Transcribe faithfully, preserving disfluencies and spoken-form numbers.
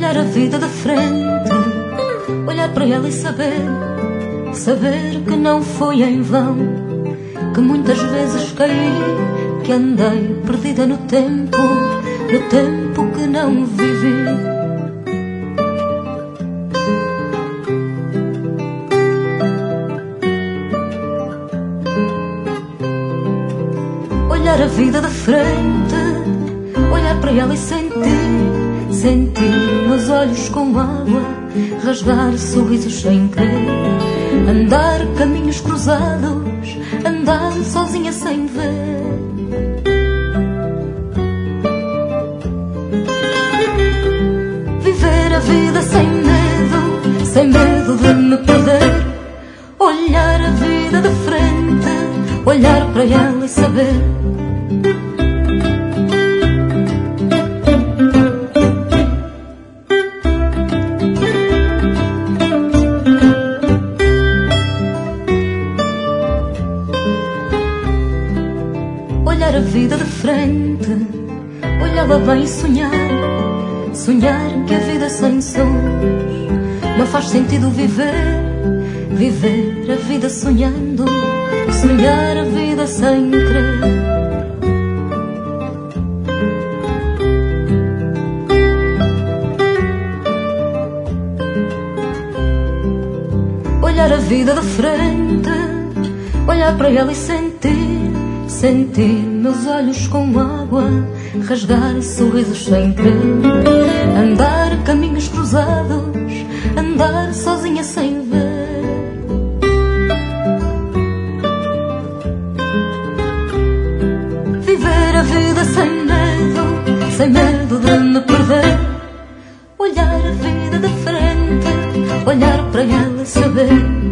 olhar a vida de frente, olhar para ela e saber, saber que não foi em vão, que muitas vezes caí, que andei perdida no tempo, no tempo que não vivi. Olhar a vida de frente, olhar para ela e sentir, sentir nos olhos com água, rasgar sorrisos sem querer, andar caminhos cruzados, andar sozinha sem ver. Viver a vida sem medo, sem medo de me perder. Olhar a vida de frente, olhar para ela e saber. Olhar a vida de frente, olhá-la bem e sonhar, sonhar que a vida sem sonhos não faz sentido viver, viver a vida sonhando, sonhar a vida sem crer. Olhar a vida de frente, olhar para ela e sentir, sentir meus olhos com água, rasgar sorrisos sem querer, andar caminhos cruzados, andar sozinha sem ver. Viver a vida sem medo, sem medo de me perder. Olhar a vida de frente, olhar para ela e saber.